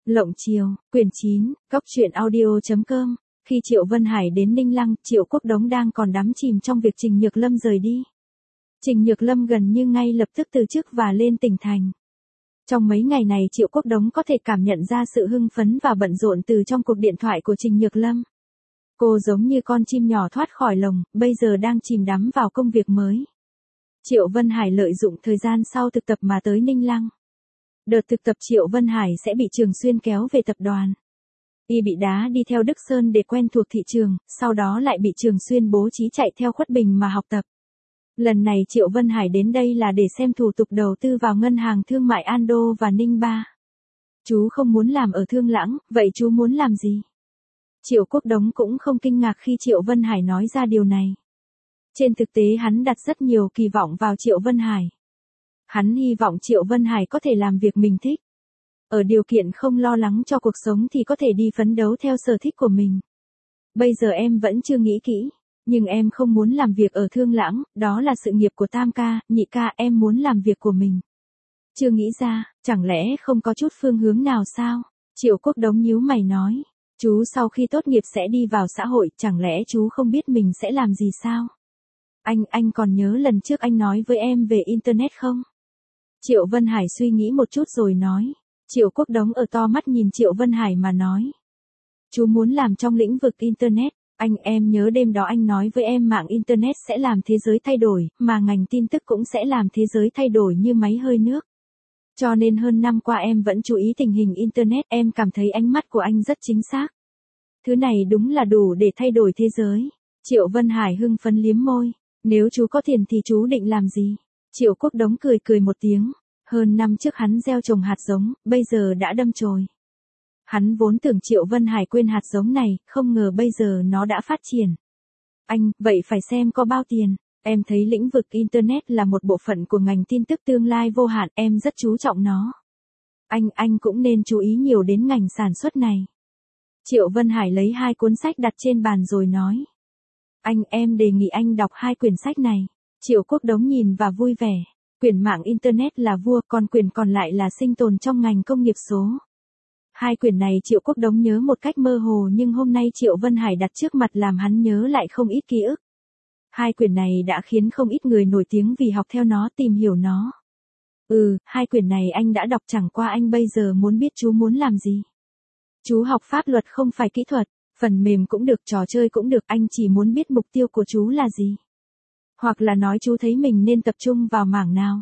Lộng Chiều, quyển 9, Cóc truyện audio.com. Khi Triệu Vân Hải đến Ninh Lăng, Triệu Quốc Đống đang còn đắm chìm trong việc Trình Nhược Lâm rời đi. Trình Nhược Lâm gần như ngay lập tức từ chức và lên tỉnh thành. Trong mấy ngày này Triệu Quốc Đống có thể cảm nhận ra sự hưng phấn và bận rộn từ trong cuộc điện thoại của Trình Nhược Lâm. Cô giống như con chim nhỏ thoát khỏi lồng, bây giờ đang chìm đắm vào công việc mới. Triệu Vân Hải lợi dụng thời gian sau thực tập mà tới Ninh Lăng. Đợt thực tập Triệu Vân Hải sẽ bị Trường Xuyên kéo về tập đoàn. Y bị đá đi theo Đức Sơn để quen thuộc thị trường, sau đó lại bị Trường Xuyên bố trí chạy theo Khuất Bình mà học tập. Lần này Triệu Vân Hải đến đây là để xem thủ tục đầu tư vào ngân hàng thương mại Ando và Ninh Ba. Chú không muốn làm ở Thương Lãng, vậy chú muốn làm gì? Triệu Quốc Đống cũng không kinh ngạc khi Triệu Vân Hải nói ra điều này. Trên thực tế hắn đặt rất nhiều kỳ vọng vào Triệu Vân Hải. Hắn hy vọng Triệu Vân Hải có thể làm việc mình thích. Ở điều kiện không lo lắng cho cuộc sống thì có thể đi phấn đấu theo sở thích của mình. Bây giờ em vẫn chưa nghĩ kỹ, nhưng em không muốn làm việc ở Thương Lãng, đó là sự nghiệp của Tam ca, Nhị ca, em muốn làm việc của mình. Chưa nghĩ ra, chẳng lẽ không có chút phương hướng nào sao? Triệu Quốc Đống nhíu mày nói, chú sau khi tốt nghiệp sẽ đi vào xã hội, chẳng lẽ chú không biết mình sẽ làm gì sao? Anh còn nhớ lần trước anh nói với em về Internet không? Triệu Vân Hải suy nghĩ một chút rồi nói. Triệu Quốc Đống ở to mắt nhìn Triệu Vân Hải mà nói. Chú muốn làm trong lĩnh vực Internet. Em nhớ đêm đó anh nói với em mạng Internet sẽ làm thế giới thay đổi, mà ngành tin tức cũng sẽ làm thế giới thay đổi như máy hơi nước. Cho nên hơn năm qua em vẫn chú ý tình hình Internet, em cảm thấy ánh mắt của anh rất chính xác. Thứ này đúng là đủ để thay đổi thế giới. Triệu Vân Hải hưng phấn liếm môi. Nếu chú có tiền thì chú định làm gì? Triệu Quốc Đống cười một tiếng. Hơn năm trước hắn gieo trồng hạt giống, bây giờ đã đâm chồi. Hắn vốn tưởng Triệu Vân Hải quên hạt giống này, không ngờ bây giờ nó đã phát triển. Vậy phải xem có bao tiền. Em thấy lĩnh vực Internet là một bộ phận của ngành tin tức tương lai vô hạn, em rất chú trọng nó. Anh cũng nên chú ý nhiều đến ngành sản xuất này. Triệu Vân Hải lấy 2 cuốn sách đặt trên bàn rồi nói. Em đề nghị anh đọc 2 quyển sách này. Triệu Quốc Đống nhìn và vui vẻ. Quyển mạng Internet là vua, còn quyển còn lại là sinh tồn trong ngành công nghiệp số. 2 quyển này Triệu Quốc Đống nhớ một cách mơ hồ, nhưng hôm nay Triệu Vân Hải đặt trước mặt làm hắn nhớ lại không ít ký ức. 2 quyển này đã khiến không ít người nổi tiếng vì học theo nó, tìm hiểu nó. 2 quyển này anh đã đọc, chẳng qua anh bây giờ muốn biết chú muốn làm gì. Chú học pháp luật không phải kỹ thuật, phần mềm cũng được, trò chơi cũng được, anh chỉ muốn biết mục tiêu của chú là gì. Hoặc là nói chú thấy mình nên tập trung vào mảng nào.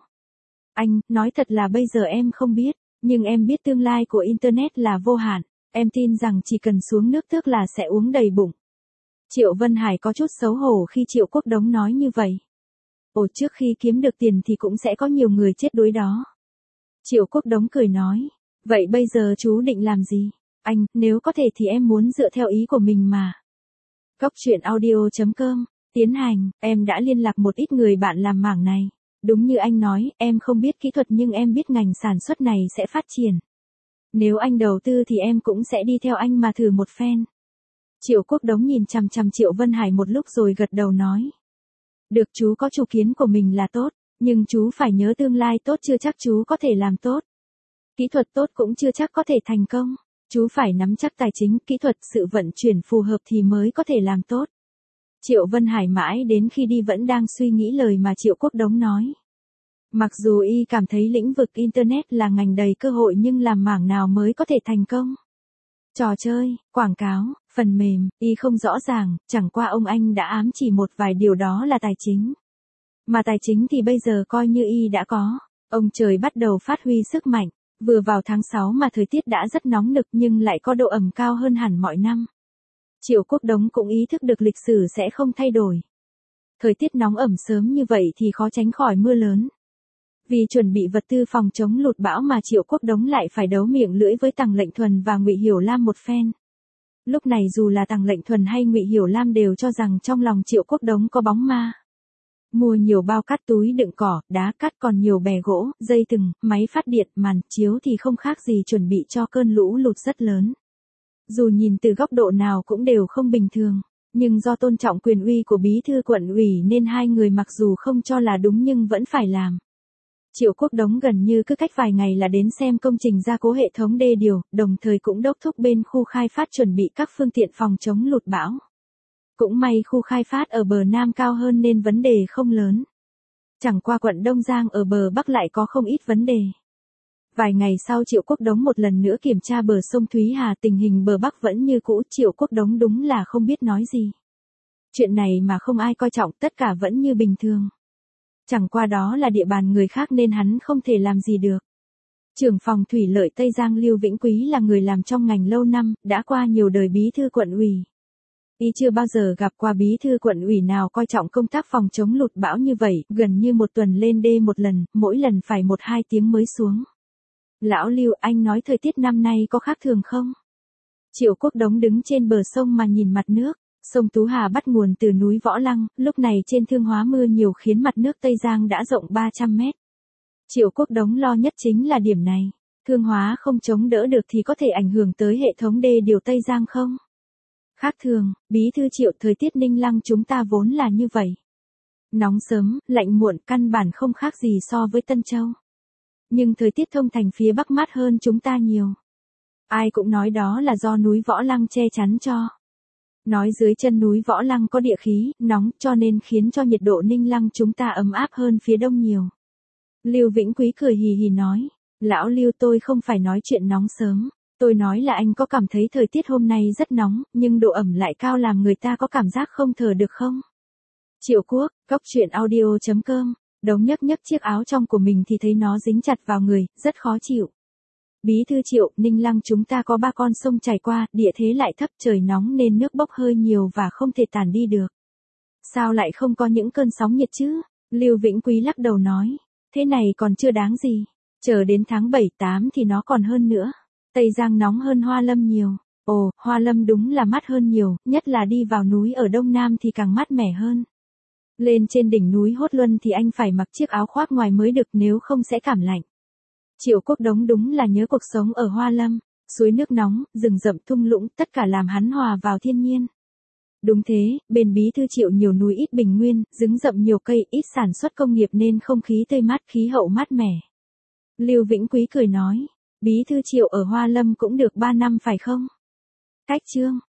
Nói thật là bây giờ em không biết, nhưng em biết tương lai của Internet là vô hạn, em tin rằng chỉ cần xuống nước tước là sẽ uống đầy bụng. Triệu Vân Hải có chút xấu hổ khi Triệu Quốc Đống nói như vậy. Trước khi kiếm được tiền thì cũng sẽ có nhiều người chết đuối đó. Triệu Quốc Đống cười nói, vậy bây giờ chú định làm gì? Nếu có thể thì em muốn dựa theo ý của mình mà. Cóc truyện audio.com. Tiến hành, em đã liên lạc một ít người bạn làm mảng này. Đúng như anh nói, em không biết kỹ thuật nhưng em biết ngành sản xuất này sẽ phát triển. Nếu anh đầu tư thì em cũng sẽ đi theo anh mà thử một phen. Triệu Quốc Đống nhìn chằm chằm Triệu Vân Hải một lúc rồi gật đầu nói. Được, chú có chủ kiến của mình là tốt, nhưng chú phải nhớ tương lai tốt chưa chắc chú có thể làm tốt. Kỹ thuật tốt cũng chưa chắc có thể thành công. Chú phải nắm chắc tài chính, kỹ thuật, sự vận chuyển phù hợp thì mới có thể làm tốt. Triệu Vân Hải mãi đến khi đi vẫn đang suy nghĩ lời mà Triệu Quốc Đống nói. Mặc dù y cảm thấy lĩnh vực Internet là ngành đầy cơ hội nhưng làm mảng nào mới có thể thành công? Trò chơi, quảng cáo, phần mềm, y không rõ ràng, chẳng qua ông anh đã ám chỉ một vài điều, đó là tài chính. Mà tài chính thì bây giờ coi như y đã có. Ông trời bắt đầu phát huy sức mạnh, vừa vào tháng 6 mà thời tiết đã rất nóng nực nhưng lại có độ ẩm cao hơn hẳn mọi năm. Triệu Quốc Đống cũng ý thức được lịch sử sẽ không thay đổi. Thời tiết nóng ẩm sớm như vậy thì khó tránh khỏi mưa lớn. Vì chuẩn bị vật tư phòng chống lụt bão mà Triệu Quốc Đống lại phải đấu miệng lưỡi với Tằng Lệnh Thuần và Ngụy Hiểu Lam một phen. Lúc này dù là Tằng Lệnh Thuần hay Ngụy Hiểu Lam đều cho rằng trong lòng Triệu Quốc Đống có bóng ma. Mua nhiều bao cát, túi đựng cỏ, đá cát, còn nhiều bè gỗ, dây thừng, máy phát điện, màn chiếu thì không khác gì chuẩn bị cho cơn lũ lụt rất lớn. Dù nhìn từ góc độ nào cũng đều không bình thường, nhưng do tôn trọng quyền uy của bí thư quận ủy nên 2 người mặc dù không cho là đúng nhưng vẫn phải làm. Triệu Quốc Đống gần như cứ cách vài ngày là đến xem công trình gia cố hệ thống đê điều, đồng thời cũng đốc thúc bên khu khai phát chuẩn bị các phương tiện phòng chống lụt bão. Cũng may khu khai phát ở bờ Nam cao hơn nên vấn đề không lớn. Chẳng qua quận Đông Giang ở bờ Bắc lại có không ít vấn đề. Vài ngày sau Triệu Quốc Đống một lần nữa kiểm tra bờ sông Thúy Hà, tình hình bờ Bắc vẫn như cũ, Triệu Quốc Đống đúng là không biết nói gì. Chuyện này mà không ai coi trọng, tất cả vẫn như bình thường. Chẳng qua đó là địa bàn người khác nên hắn không thể làm gì được. Trưởng phòng thủy lợi Tây Giang Lưu Vĩnh Quý là người làm trong ngành lâu năm, đã qua nhiều đời bí thư quận ủy. Y chưa bao giờ gặp qua bí thư quận ủy nào coi trọng công tác phòng chống lụt bão như vậy, gần như một tuần lên đê một lần, mỗi lần phải 1-2 tiếng mới xuống. Lão Lưu, anh nói thời tiết năm nay có khác thường không? Triệu Quốc Đống đứng trên bờ sông mà nhìn mặt nước. Sông Tú Hà bắt nguồn từ núi Võ Lăng, lúc này trên Thương Hóa mưa nhiều khiến mặt nước Tây Giang đã rộng 300 mét. Triệu Quốc Đống lo nhất chính là điểm này. Thương Hóa không chống đỡ được thì có thể ảnh hưởng tới hệ thống đê điều Tây Giang không? Khác thường, bí thư Triệu, thời tiết Ninh Lăng chúng ta vốn là như vậy. Nóng sớm, lạnh muộn, căn bản không khác gì so với Tân Châu. Nhưng thời tiết Thông Thành phía Bắc mát hơn chúng ta nhiều. Ai cũng nói đó là do núi Võ Lăng che chắn cho. Nói dưới chân núi Võ Lăng có địa khí, nóng, cho nên khiến cho nhiệt độ Ninh Lăng chúng ta ấm áp hơn phía đông nhiều. Lưu Vĩnh Quý cười hì hì nói, lão Lưu, tôi không phải nói chuyện nóng sớm, tôi nói là anh có cảm thấy thời tiết hôm nay rất nóng, nhưng độ ẩm lại cao làm người ta có cảm giác không thở được không? Triệu Quốc, Goctruyện.audio.com, Đống nhấc chiếc áo trong của mình thì thấy nó dính chặt vào người, rất khó chịu. Bí thư Triệu, Ninh Lăng chúng ta có 3 con sông chảy qua, địa thế lại thấp, trời nóng nên nước bốc hơi nhiều và không thể tản đi được. Sao lại không có những cơn sóng nhiệt chứ? Lưu Vĩnh Quý lắc đầu nói, thế này còn chưa đáng gì, chờ đến tháng 7-8 thì nó còn hơn nữa. Tây Giang nóng hơn Hoa Lâm nhiều. Ồ, Hoa Lâm đúng là mát hơn nhiều, nhất là đi vào núi ở Đông Nam thì càng mát mẻ hơn. Lên trên đỉnh núi Hốt Luân thì anh phải mặc chiếc áo khoác ngoài mới được, nếu không sẽ cảm lạnh. Triệu Quốc Đống đúng là nhớ cuộc sống ở Hoa Lâm, suối nước nóng, rừng rậm thung lũng, tất cả làm hắn hòa vào thiên nhiên. Đúng thế, bên bí thư Triệu nhiều núi ít bình nguyên, rừng rậm nhiều cây, ít sản xuất công nghiệp nên không khí tươi mát, khí hậu mát mẻ. Lưu Vĩnh Quý cười nói, bí thư Triệu ở Hoa Lâm cũng được 3 năm phải không? Cách chương